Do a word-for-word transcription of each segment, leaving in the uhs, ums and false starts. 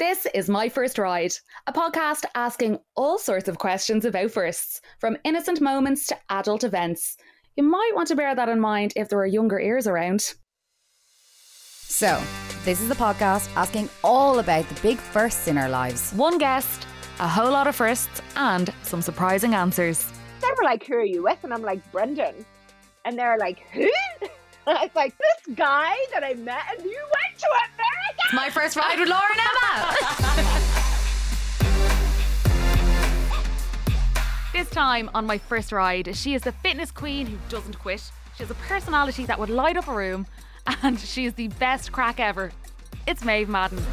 This is My First Ride, a podcast asking all sorts of questions about firsts, from innocent moments to adult events. You might want to bear that in mind if there are younger ears around. So, this is the podcast asking all about the big firsts in our lives. One guest, a whole lot of firsts, and some surprising answers. They were like, who are you with? And I'm like, Brendan. And they're like, who? And I was like, this guy that I met and you went to America. My First Ride with Laura and Emma. This time on My First Ride, she is the fitness queen who doesn't quit. She has a personality that would light up a room, and she is the best crack ever. It's Maeve Madden.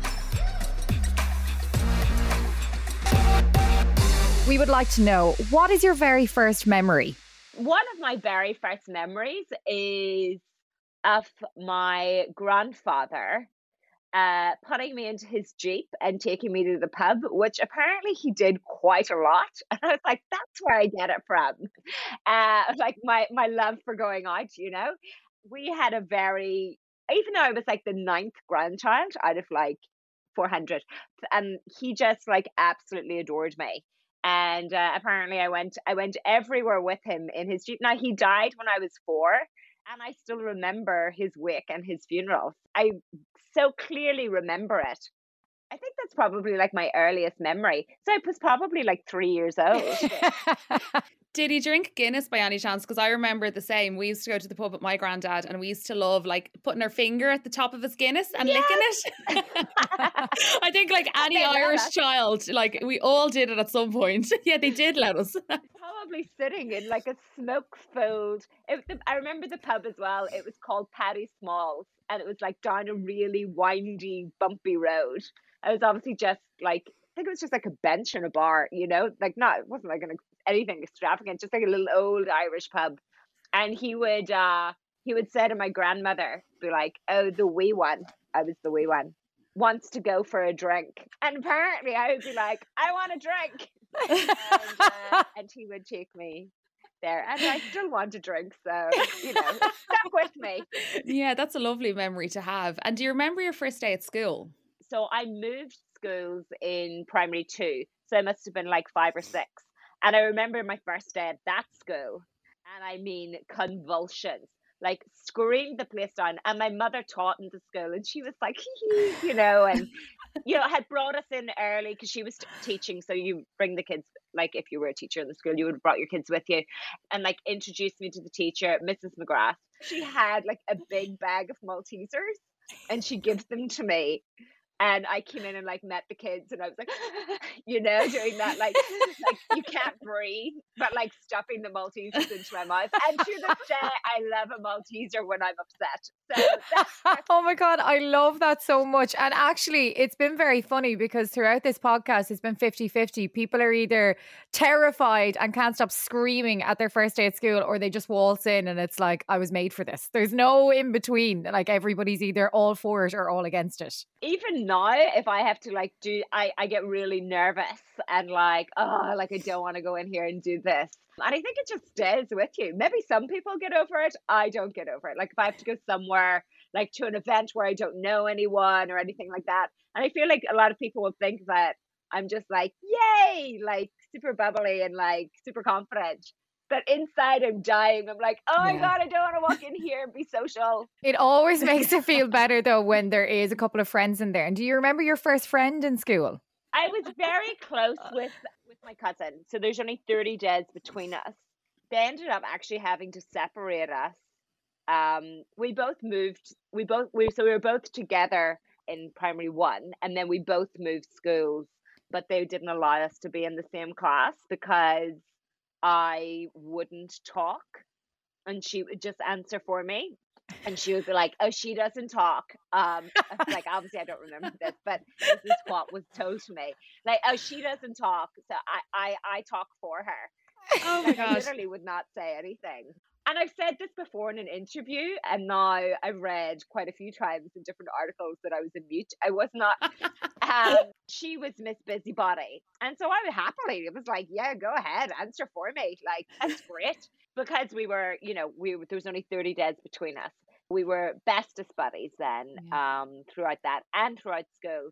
We would like to know, what is your very first memory? One of my very first memories is of my grandfather uh, putting me into his Jeep and taking me to the pub, which apparently he did quite a lot. And I was like, that's where I get it from. Uh, like my, my love for going out, you know. We had a very, even though I was like the ninth grandchild out of like four hundred, and he just like absolutely adored me. And uh, apparently I went I went everywhere with him in his Jeep. Now, he died when I was four, and I still remember his wake and his funeral. I so clearly remember it. I think that's probably like my earliest memory. So I was probably like three years old. Did he drink Guinness by any chance? Because I remember the same. We used to go to the pub with my granddad and we used to love like putting our finger at the top of his Guinness and Yes. licking it. I think like any They let Irish us. child, like we all did it at some point. Yeah, they did let us. Probably sitting in like a smoke-filled. It, the, I remember the pub as well. It was called Paddy Smalls, and it was like down a really windy, bumpy road. I was obviously just like, I think it was just like a bench in a bar, you know, like not, it wasn't like an, anything extravagant, just like a little old Irish pub. And he would, uh, he would say to my grandmother, be like, oh, the wee one, I was the wee one, wants to go for a drink. And apparently I would be like, I want a drink. and, uh, and he would take me there. And I still want a drink, so, you know, it stuck with me. Yeah, that's a lovely memory to have. And do you remember your first day at school? So I moved schools in primary two. So I must have been like five or six. And I remember my first day at that school. And I mean, convulsions, like screamed the place down. And my mother taught in the school and she was like, hee hee, you know, and, you know, had brought us in early because she was t- teaching. So you bring the kids, like if you were a teacher in the school, you would have brought your kids with you and like introduced me to the teacher, Missus McGrath. She had like a big bag of Maltesers and she gives them to me. And I came in and like met the kids and I was like, you know, doing that, like, like you can't breathe, but like stuffing the Maltesers into my mouth. And to this day, I love a Malteser when I'm upset. So that's Oh my God, I love that so much. And actually, it's been very funny because throughout this podcast, it's been fifty-fifty. People are either terrified and can't stop screaming at their first day at school, or they just waltz in and it's like, I was made for this. There's no in between. Like everybody's either all for it or all against it. even now, if I have to like do, I, I get really nervous and like, oh, like I don't want to go in here and do this. And I think it just stays with you. Maybe some people get over it. I don't get over it. Like if I have to go somewhere, like to an event where I don't know anyone or anything like that. And I feel like a lot of people will think that I'm just like, yay, like super bubbly and like super confident. But inside I'm dying. I'm like, oh my Yeah. God, I don't want to walk in here and be social. It always makes it feel better though when there is a couple of friends in there. And do you remember your first friend in school? I was very close with with my cousin. So there's only thirty days between us. They ended up actually having to separate us. Um, we both moved, we both, we, so we were both together in primary one and then we both moved schools, but they didn't allow us to be in the same class because I wouldn't talk and she would just answer for me. And she would be like, oh, she doesn't talk. Um, I was like, obviously, I don't remember this, but this is what was told to me. Like, oh, she doesn't talk. So I, I, I talk for her. Oh my Like, I gosh. literally would not say anything. And I've said this before in an interview, and now I've read quite a few times in different articles that I was in mute. I was not. Um, she was Miss Busybody. And so I would happily, it was like, yeah, go ahead, answer for me. Like, that's great. Because we were, you know, we there was only thirty days between us. We were bestest buddies then, um, throughout that and throughout school.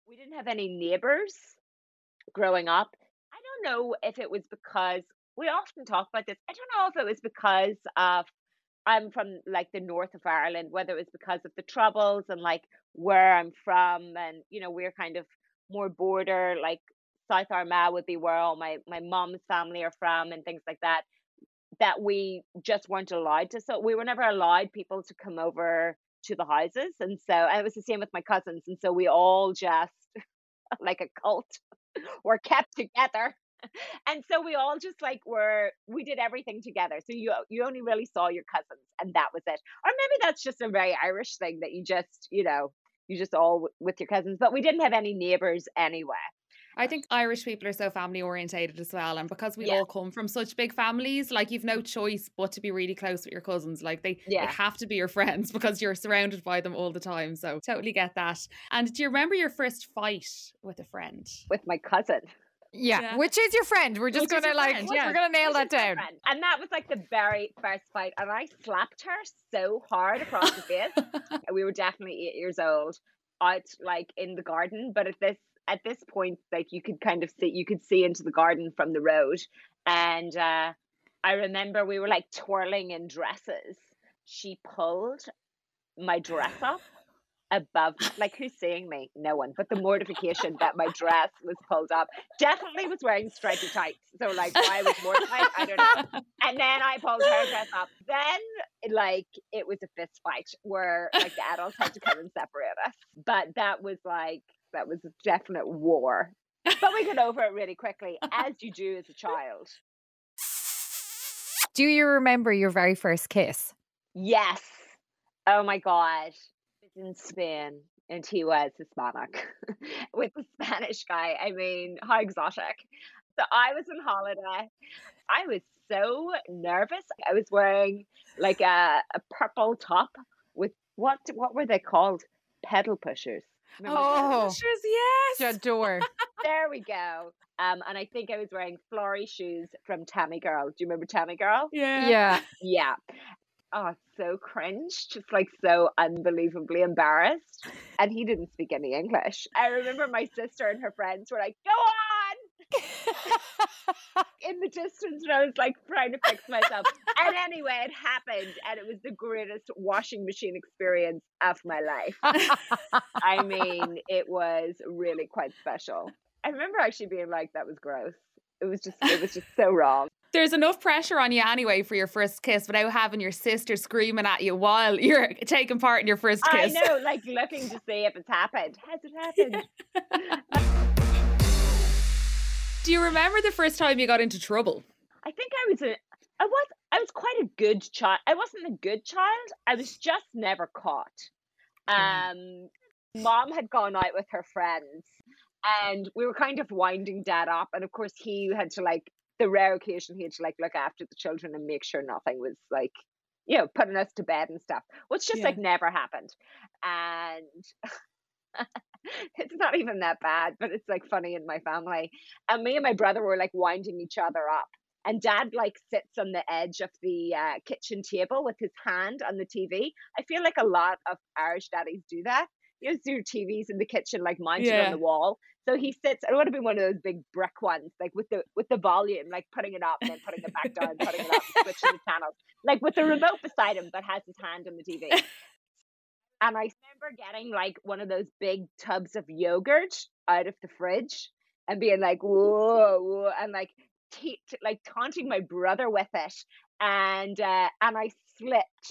We didn't have any neighbors growing up. I don't know if it was because we often talk about this. I don't know if it was because of I'm from like the north of Ireland, whether it was because of the troubles and like where I'm from, and you know, we're kind of more border, like South Armagh would be where all my my mom's family are from and things like that, that we just weren't allowed to. So we were never allowed people to come over to the houses. And so and it was the same with my cousins. And so we all just like a cult were kept together. And so we all just like were we did everything together. So you you only really saw your cousins and that was it. Or maybe that's just a very Irish thing that you just, you know, you just all w- with your cousins, but we didn't have any neighbors anyway. I think Irish people are so family orientated as well, and because we Yeah. all come from such big families, like you've no choice but to be really close with your cousins. Like they, they Yeah. have to be your friends because you're surrounded by them all the time. So totally get that. And do you remember your first fight with a friend? With my cousin. Yeah. Yeah. Which is your friend? We're just Which is gonna your like friend, we're yeah. gonna nail Which that is my down. friend. And that was like the very first fight. And I slapped her so hard across the face. We were definitely eight years old, out like in the garden. But at this at this point, like you could kind of see you could see into the garden from the road. And uh, I remember we were like twirling in dresses. She pulled my dress up above, like who's seeing me? No one. But the mortification that my dress was pulled up. Definitely was wearing stripy tights. So like why was mortified? I don't know. And then I pulled her dress up. Then like it was a fist fight where like the adults had to come and separate us. But that was like that was a definite war. But we got over it really quickly, as you do as a child. Do you remember your very first kiss? Yes. Oh my God. It was in Spain and he was Hispanic with a Spanish guy. I mean, how exotic. So I was on holiday. I was so nervous. I was wearing like a, a purple top with what what were they called? Pedal pushers. Remember those? Oh, Pushers, yes. j'adore. There we go. Um, and I think I was wearing flory shoes from Tammy Girl. Do you remember Tammy Girl? Yeah. Yeah. Yeah. Oh, it's so cringe, just like so unbelievably embarrassed. And he didn't speak any English. I remember my sister and her friends were like, go on! In the distance, and I was like trying to fix myself. And anyway, it happened, and it was the greatest washing machine experience of my life. I mean, it was really quite special. I remember actually being like, that was gross. It was just, it was just so wrong. There's enough pressure on you anyway for your first kiss without having your sister screaming at you while you're taking part in your first kiss. I know, like looking to see if it's happened. Has it happened? Do you remember the first time you got into trouble? I think I was a, I was, I was quite a good child. I wasn't a good child. I was just never caught. Um, Mom had gone out with her friends, and we were kind of winding Dad up. And of course, he had to like the rare occasion he had to like look after the children and make sure nothing was like, you know, putting us to bed and stuff, which just Yeah. like never happened. And it's not even that bad, but it's like funny in my family. And me and my brother were like winding each other up. And Dad like sits on the edge of the uh, kitchen table with his hand on the T V. I feel like a lot of Irish daddies do that. You know, do T Vs in the kitchen like mounted Yeah. on the wall. So he sits. It would have been one of those big brick ones, like with the with the volume, like putting it up and then putting it back down, putting it up, switching the channels, like with the remote beside him, but has his hand on the T V. And I remember getting like one of those big tubs of yogurt out of the fridge and being like, whoa, whoa, and like t- t- like taunting my brother with it. And uh, and I slipped.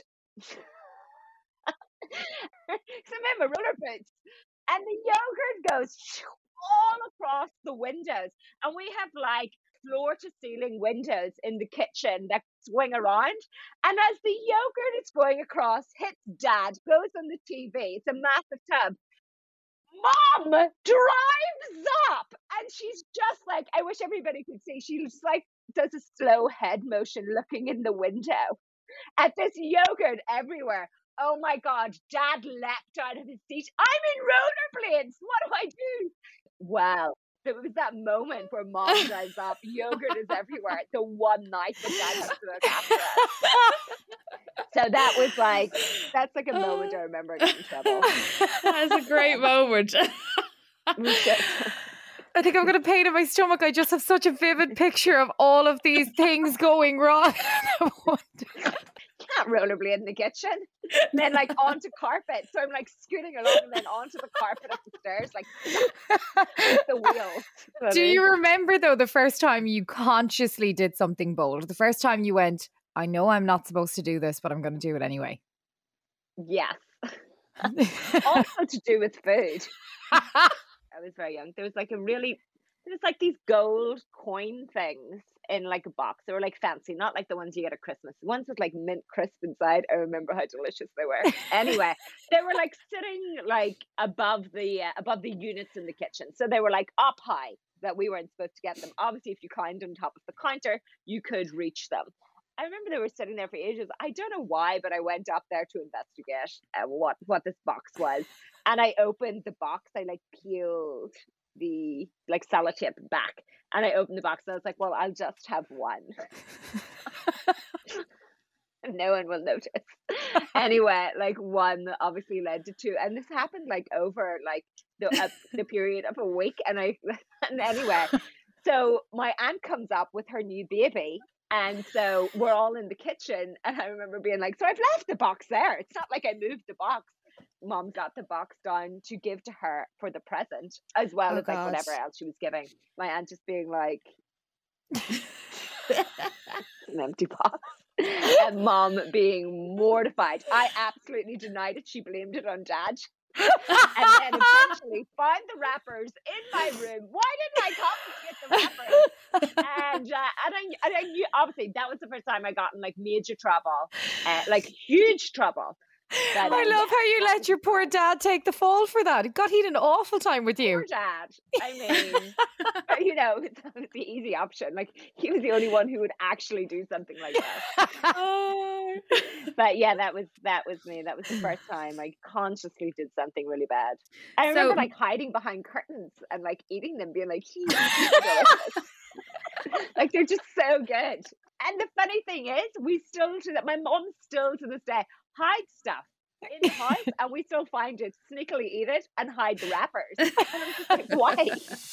So I remember roller boots. And the yogurt goes all across the windows. And we have like floor to ceiling windows in the kitchen that swing around. And as the yogurt is going across, hits Dad, goes on the T V. It's a massive tub. Mom drives up and she's just like, I wish everybody could see. She just like does a slow head motion looking in the window at this yogurt everywhere. Oh my God, Dad leapt out of his seat. I'm in rollerblades. What do I do? Wow. It was that moment where Mom drives up, yogurt is everywhere. The one night that Dad has to look after us. So that was like, that's like a moment I remember getting in trouble. That is a great moment. I think I'm going to pain in my stomach. I just have such a vivid picture of all of these things going wrong. Can't rollerblade in the kitchen. And then like onto carpet. So I'm like scooting along and then onto the carpet up the stairs, like the wheels. Do you remember though the first time you consciously did something bold? The first time you went, I know I'm not supposed to do this, but I'm going to do it anyway. Yes. Also to do with food. I was very young. There was like a really, there was like these gold coin things in like a box. They were like fancy, not like the ones you get at Christmas. The ones with like mint crisp inside. I remember how delicious they were. Anyway, they were like sitting like above the uh, above the units in the kitchen. So they were like up high that we weren't supposed to get them. Obviously, if you climbed on top of the counter, you could reach them. I remember they were sitting there for ages. I don't know why, but I went up there to investigate uh, what what this box was, and I opened the box. I like peeled the like sellotape back, and I opened the box. And I was like, "Well, I'll just have one. No one will notice." Anyway, like one obviously led to two, and this happened like over like the uh, the period of a week. And I and anyway, so my aunt comes up with her new baby. And so we're all in the kitchen, and I remember being like, so I've left the box there. It's not like I moved the box. Mom got the box down to give to her for the present, as well oh, as like God. whatever else she was giving. My aunt just being like, an empty box. And Mom being mortified. I absolutely denied it. She blamed it on Dad. And then eventually found the wrappers in my room. Why didn't I confiscate the wrappers? And uh, and, I, and I knew, obviously that was the first time I got in like major trouble, uh, like huge trouble. But, I um, love how you let your poor dad take the fall for that. God, he had an awful time with you. Poor Dad. I mean, you know, that was the easy option. Like he was the only one who would actually do something like that. Oh. But yeah, that was that was me. That was the first time I consciously did something really bad. I remember So- like hiding behind curtains and like eating them, being like, "These are delicious." Like they're just so good. And the funny thing is, we still to that my mom still to this day hides stuff in the house, and we still find it, sneakily eat it, and hide the wrappers. And I'm just like, why?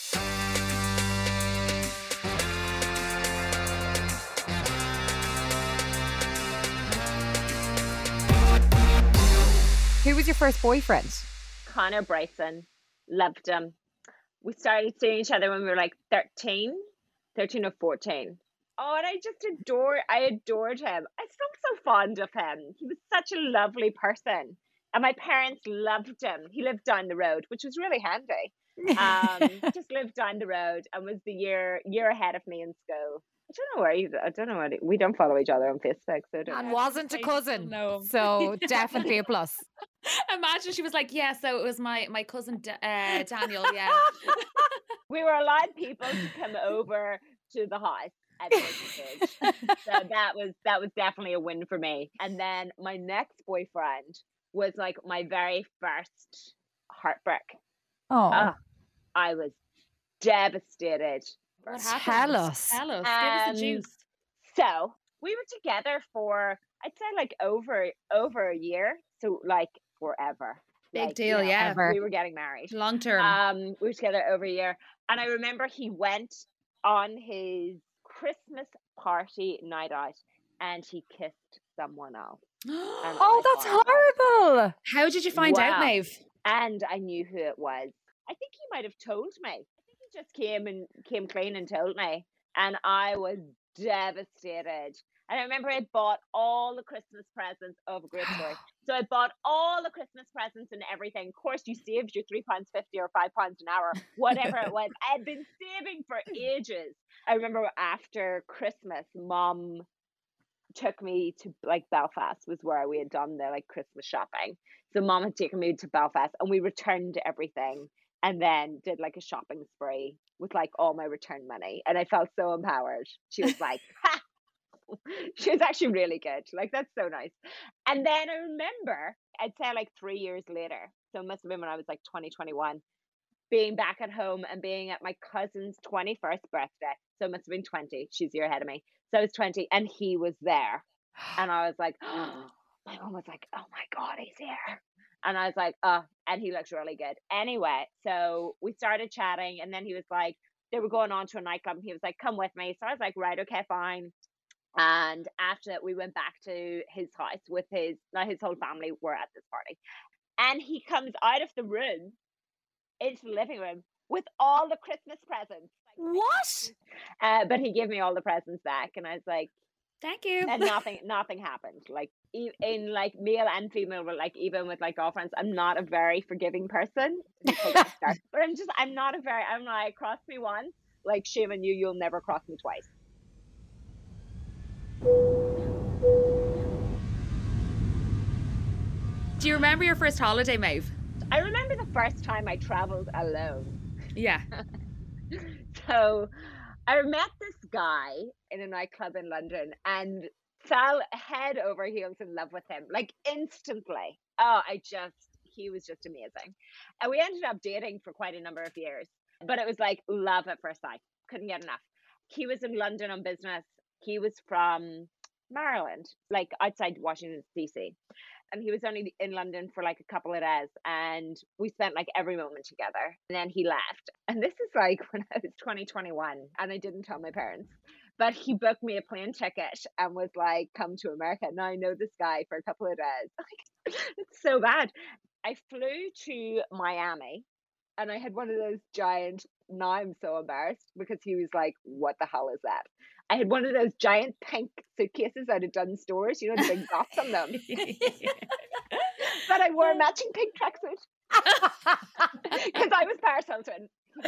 Who was your first boyfriend? Connor Bryson, loved him. We started seeing each other when we were like thirteen, thirteen or fourteen. Oh, and I just adore, I adored him. I'm still so fond of him. He was such a lovely person. And my parents loved him. He lived down the road, which was really handy. Um, just lived down the road and was the year year ahead of me in school. I don't know where he's, I don't know what, he, we don't follow each other on Facebook. So I don't And know. wasn't a I cousin. know. So definitely a plus. Imagine she was like, yeah, so it was my my cousin Da- uh, Daniel, yeah. We were allowed people to come over to the house at this stage. So that was that was definitely a win for me. And then my next boyfriend was like my very first heartbreak. Oh, Ah, I was devastated. What Tell happened? us. Tell us. Give us Um, the juice. So we were together for I'd say like over over a year. So like forever. Big Like, deal, you know, yeah. Ever. We were getting married. Long term. Um, we were together over a year, and I remember he went on his Christmas party night out, and he kissed someone else. And oh, I that's thought, horrible. How did you find out, Wow. Maeve? and I knew who it was. I think he might have told me. I think he just came and came clean and told me, and I was devastated. And I remember I bought all the Christmas presents of a great story. So I bought all the Christmas presents and everything. Of course, you saved your three pounds fifty or five pounds an hour, whatever it was. I had been saving for ages. I remember after Christmas, Mom took me to like Belfast, was where we had done the like Christmas shopping. So Mom had taken me to Belfast, and we returned everything, and then did like a shopping spree with like all my return money, and I felt so empowered. She was like, ha! She was actually really good. Like, that's so nice. And then I remember, I'd say like three years later, so it must have been when I was like twenty, twenty-one, being back at home and being at my cousin's twenty-first birthday. So it must have been twenty. She's a year ahead of me. So I was twenty, and he was there. And I was like, oh, my mom was like, oh my God, he's here. And I was like, oh, and he looks really good. Anyway, so we started chatting, and then he was like, they were going on to a nightclub, and he was like, come with me. So I was like, right, okay, fine. And after that, we went back to his house with his, now his whole family were at this party. And he comes out of the room into the living room with all the Christmas presents. What? Uh, but he gave me all the presents back, and I was like, thank you. and nothing, nothing happened. Like in like male and female, but like even with like girlfriends, I'm not a very forgiving person. But I'm just, I'm not a very, I'm like, cross me once, like shame on you, you'll never cross me twice. Do you remember your first holiday, Maeve? I remember the first time I traveled alone. Yeah. So I met this guy in a nightclub in London and fell head over heels in love with him, like instantly. Oh, I just, he was just amazing. And we ended up dating for quite a number of years, but it was like love at first sight. Couldn't get enough. He was in London on business. He was from Maryland, like outside Washington, D C. And he was only in London for like a couple of days, and we spent like every moment together. And then he left. And this is like when I was twenty, twenty-one, and I didn't tell my parents. But he booked me a plane ticket and was like, come to America. Now I know this guy for a couple of days. It's so bad. I flew to Miami, and I had one of those giant, now I'm so embarrassed because he was like, what the hell is that? I had one of those giant pink suitcases out of Dunnes Stores, you know, the big dots on them. But I wore a matching pink tracksuit because I was Paris Hilton.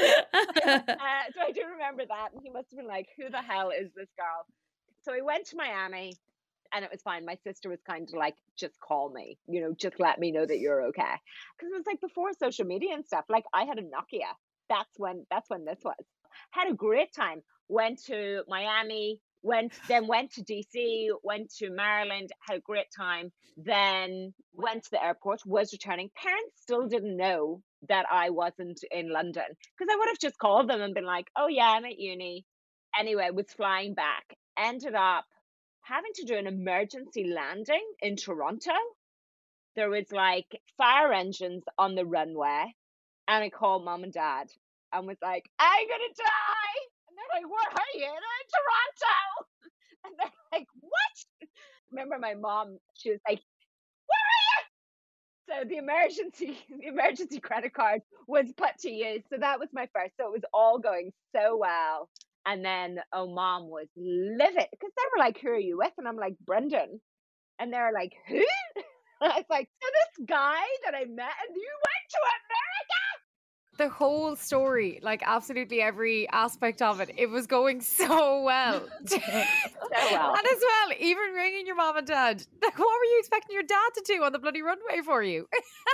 uh, so I do remember that. And he must have been like, who the hell is this girl? So we went to Miami, and it was fine. My sister was kind of like, just call me, you know, just let me know that you're okay. Because it was like before social media and stuff. Like I had a Nokia. That's when, that's when this was. Had a great time. Went to Miami, went then went to D C, went to Maryland, had a great time. Then went to the airport, was returning. Parents still didn't know that I wasn't in London because I would have just called them and been like, oh yeah, I'm at uni. Anyway, was flying back. Ended up having to do an emergency landing in Toronto. There was like fire engines on the runway, and I called mom and dad and was like, I'm gonna die. And they're like, what are you? And I'm in Toronto. And they're like, what? Remember my mom, she was like, where are you? So the emergency, the emergency credit card was put to use. So that was my first. So it was all going so well. And then, oh, mom was livid because they were like, who are you with? And I'm like, Brendan. And they're like, who? And I was like, so this guy that I met, and you went to America? The whole story, like absolutely every aspect of it, it was going so well. So well. And as well, even ringing your mom and dad, like, what were you expecting your dad to do on the bloody runway for you?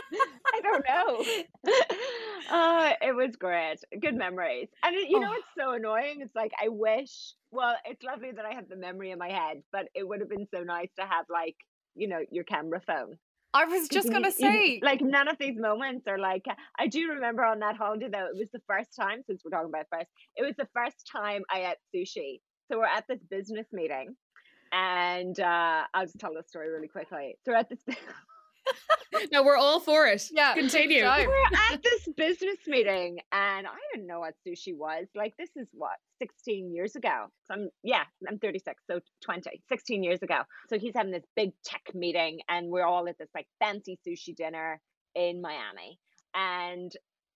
I don't know. Uh, it was great. Good memories. And it, you know, Oh. it's so annoying. It's like, I wish, well, it's lovely that I have the memory in my head, but it would have been so nice to have like, you know, your camera phone. I was just You- going to you- say, like none of these moments are like, I do remember on that holiday though, it was the first time, since we're talking about first, it was the first time I ate sushi. So we're at this business meeting, and uh, I'll just tell the story really quickly. So we're at this, No, we're all for it. Yeah, Continue. time. we're at this business meeting, and I didn't know what sushi was. Like, this is what, sixteen years ago. So I'm, yeah, I'm thirty-six, so twenty, sixteen years ago. So he's having this big tech meeting, and we're all at this like fancy sushi dinner in Miami. And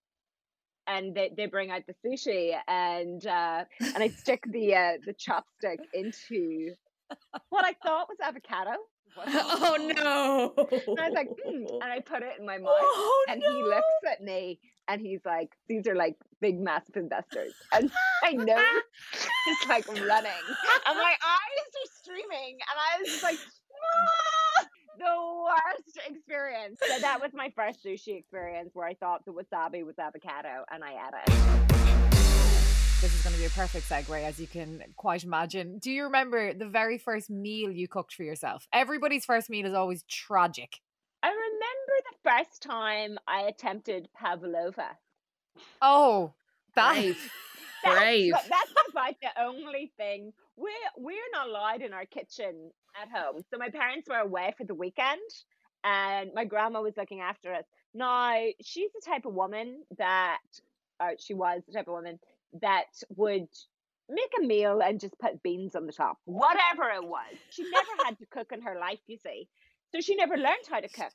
and they, they bring out the sushi, and uh, and I stick the uh, the chopstick into what I thought was avocado. Oh no. And I was like, mm, and I put it in my mouth, Oh, and no. he looks at me, and he's like, these are like big, massive investors. And I know he's like running, and my eyes are streaming, and I was just like, ah! The worst experience. So that was my first sushi experience, where I thought the wasabi was avocado, and I ate it. This is going to be a perfect segue, as you can quite imagine. Do you remember the very first meal you cooked for yourself? Everybody's first meal is always tragic. I remember the first time I attempted pavlova. Oh, that Brave. That's, Brave. but that's about the only thing. We're, we're not allowed in our kitchen at home. So my parents were away for the weekend, and my grandma was looking after us. Now, she's the type of woman that, or she was the type of woman that would make a meal and just put beans on the top, whatever it was. She never had to cook in her life, you see. So she never learned how to cook.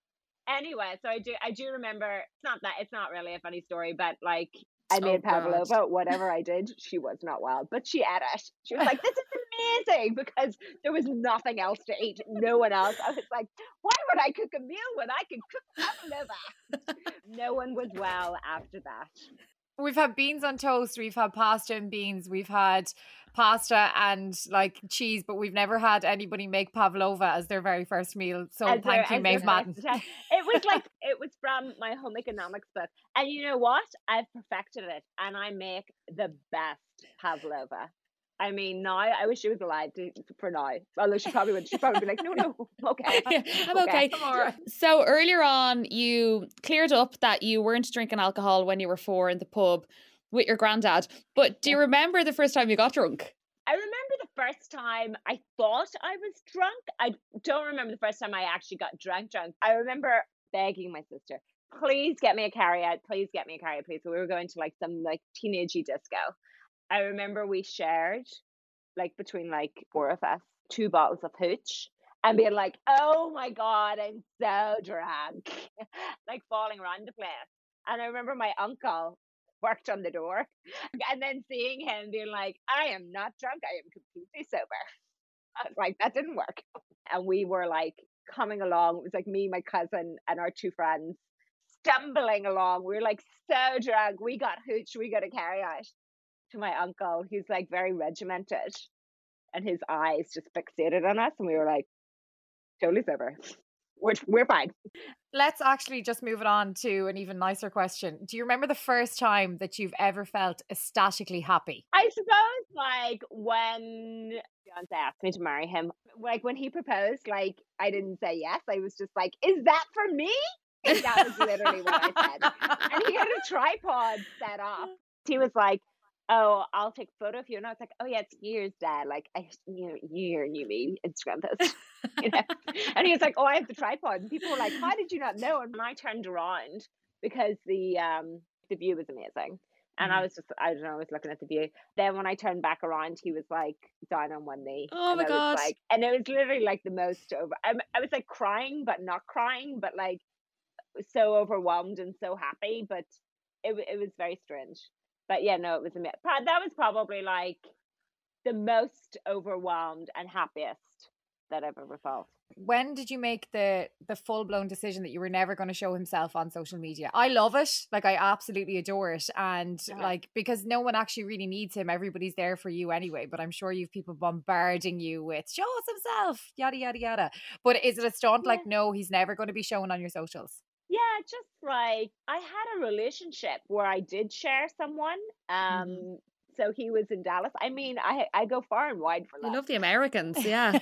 Anyway, so I do I do remember, it's not that, it's not really a funny story, but like, I made Oh, pavlova, God. whatever I did, she was not well, but she ate it. She was like, this is amazing, because there was nothing else to eat. No one else. I was like, why would I cook a meal when I can cook pavlova? No one was well after that. We've had beans on toast, we've had pasta and beans, we've had pasta and like cheese, but we've never had anybody make pavlova as their very first meal. So As thank their- you, as their Maeve Madden. first attempt. It was like, it was from my home economics book. And you know what? I've perfected it, and I make the best pavlova. I mean, now, I wish she was alive to, for now. Although she probably would. She'd probably be like, no, no, I'm okay. Yeah, I'm okay. I'm all right. So earlier on, you cleared up that you weren't drinking alcohol when you were four in the pub with your granddad. But do you remember the first time you got drunk? I remember the first time I thought I was drunk. I don't remember the first time I actually got drunk drunk. I remember begging my sister, please get me a carry-out, please get me a carry-out, please. So we were going to like some like teenagey disco. I remember we shared, like between like four of us, two bottles of hooch, and being like, oh my God, I'm so drunk, like falling around the place. And I remember my uncle worked on the door, and then seeing him being like, I am not drunk, I am completely sober. I was like, that didn't work. And we were like coming along. It was like me, my cousin, and our two friends stumbling along. We were like so drunk. We got hooch, we got a carry out. To my uncle, he's like very regimented, and his eyes just fixated on us, and we were like, totally sober. We're, we're fine. Let's actually just move it on to an even nicer question. Do you remember the first time that you've ever felt ecstatically happy? I suppose like when Beyonce asked me to marry him, like when he proposed, like I didn't say yes. I was just like, is that for me? And that was literally what I said. And he had a tripod set up. He was like, oh, I'll take a photo of you. And I was like, oh yeah, it's years, Dad. Like, I, you know, you knew me, Instagram post. You know? And he was like, oh, I have the tripod. And people were like, how did you not know? And I turned around because the um the view was amazing. And Mm. I was just, I don't know, I was looking at the view. Then when I turned back around, he was like down on one knee. Oh and my I God. Was like, and it was literally like the most over, I, I was like crying, but not crying, but like so overwhelmed and so happy. But it, w- it was very strange. But yeah, no, it was amazing. That was probably like the most overwhelmed and happiest that I've ever felt. When did you make the the full blown decision that you were never going to show himself on social media? I love it. Like I absolutely adore it. And Yeah. like, because no one actually really needs him. Everybody's there for you anyway. But I'm sure you've people bombarding you with show us himself, yada, yada, yada. But is it a stunt Yeah. like, no, he's never going to be shown on your socials? Yeah, just like I had a relationship where I did share someone. Um, Mhm. so he was in Dallas. I mean, I I go far and wide for I love. love the Americans, yeah.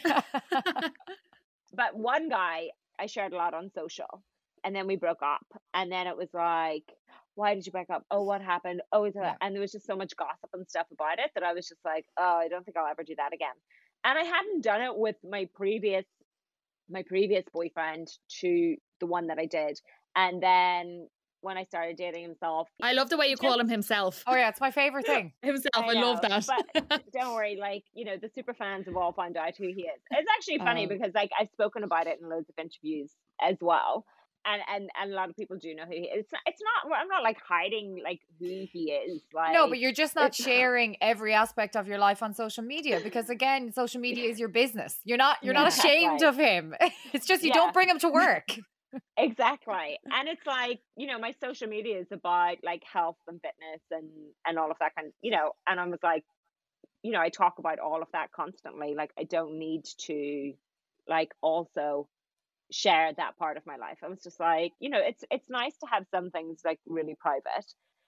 But one guy I shared a lot on social, and then we broke up, and then it was like, why did you break up? Oh, what happened? Oh, is Yeah. that? And there was just so much gossip and stuff about it that I was just like, oh, I don't think I'll ever do that again. And I hadn't done it with my previous my previous boyfriend to the one that I did, and then when I started dating himself, I love the way you call him himself. Oh yeah, it's my favorite thing. Himself, I, I love know, that. But don't worry, like, you know, the super fans have all found out who he is. It's actually funny Oh. because like I've spoken about it in loads of interviews as well. And, and and a lot of people do know who he is. It's not, it's not I'm not like hiding like who he is. Like No, but you're just not it's- sharing every aspect of your life on social media because again, social media is your business. You're not you're not Yeah. ashamed Right. of him. It's just you Yeah. don't bring him to work. Exactly. And it's like, you know, my social media is about like health and fitness and and all of that kind of, you know, and I was like, you know, I talk about all of that constantly. Like I don't need to like also share that part of my life. I was just like, you know, it's it's nice to have some things like really private.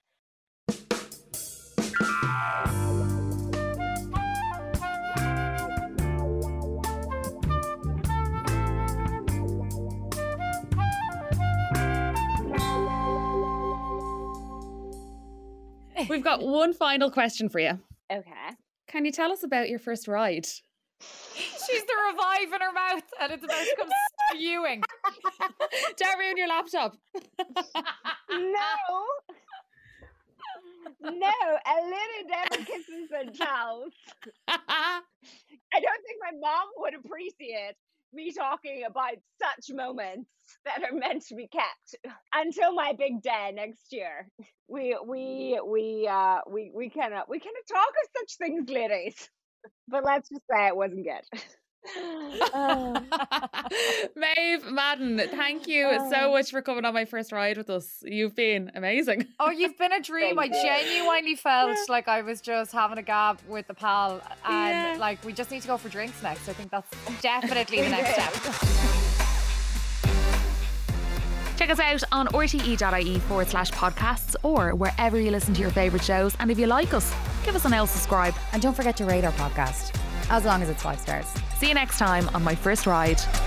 We've got one final question for you. Okay. Can you tell us about your first ride? She's the revive in her mouth and it's about to come spewing. Don't ruin your laptop. No. No, a little devil kisses and tells. I don't think my mom would appreciate me talking about such moments that are meant to be kept until my big day next year. We we we uh we we cannot we cannot talk of such things, ladies. But let's just say it wasn't good. uh. Maeve Madden, thank you uh. so much for coming on my first ride with us. You've been amazing. Oh, you've been a dream. I genuinely felt like I was just having a gab with the pal, and yeah. like we just need to go for drinks next. I think that's definitely the next step. Check us out on rte.ie forward slash podcasts or wherever you listen to your favourite shows. And if you like us, give us an L subscribe. And don't forget to rate our podcast, as long as it's five stars. See you next time on My First Ride.